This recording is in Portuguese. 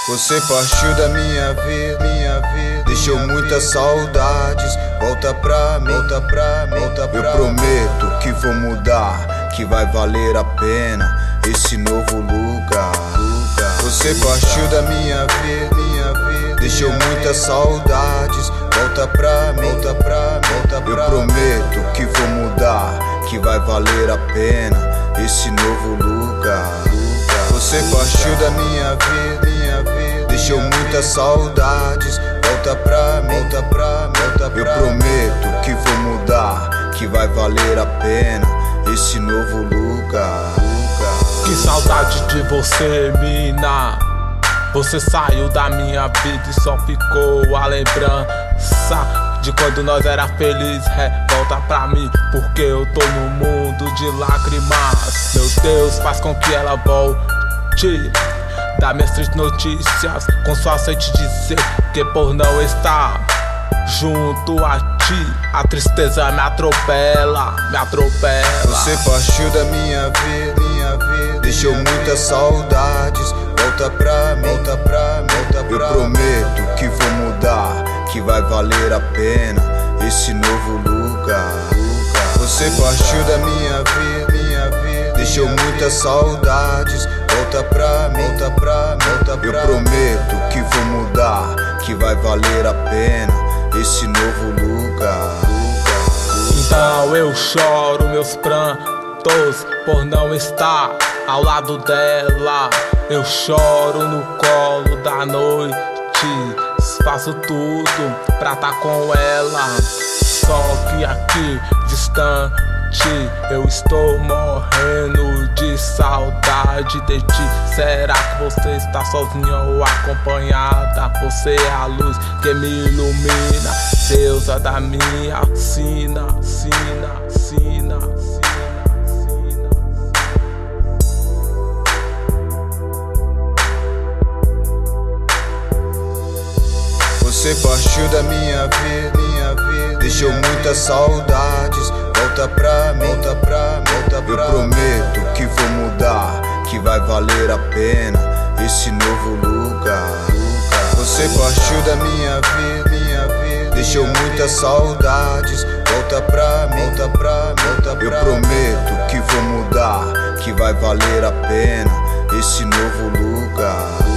Você partiu da minha vida, deixou muitas saudades. Volta pra mim, eu prometo que vou mudar, que vai valer a pena esse novo lugar. Você partiu da minha vida, deixou muitas saudades. Volta pra mim, eu prometo que vou mudar, que vai valer a pena esse novo lugar. Você partiu da minha vida, deixou muitas saudades. Volta pra mim, eu prometo que vou mudar, que vai valer a pena esse novo lugar. Que saudade de você, mina. Você saiu da minha vida e só ficou a lembrança de quando nós era feliz. Volta pra mim, porque eu tô no mundo de lágrimas. Meu Deus, faz com que ela volte. Dá minhas tristes notícias, com só aceite dizer que por não estar junto a ti, a tristeza me atropela. Você partiu da minha vida, deixou muitas saudades. Volta pra mim, eu prometo que vou mudar, que vai valer a pena esse novo lugar. Você partiu da minha vida, deixou muitas saudades. Volta pra mim, eu prometo que vou mudar, que vai valer a pena esse novo lugar. Então eu choro meus prantos por não estar ao lado dela. Eu choro no colo da noite, faço tudo pra tá com ela. Só que aqui distante eu estou morrendo de saudade de ti. Será que você está sozinha ou acompanhada? Você é a luz que me ilumina, deusa da minha sina. Você partiu da minha vida, deixou muitas saudades. Volta pra mim, eu prometo que vou mudar, que vai valer a pena esse novo lugar. Você partiu da minha vida, deixou muitas saudades. Volta pra mim, eu prometo que vou mudar, que vai valer a pena esse novo lugar.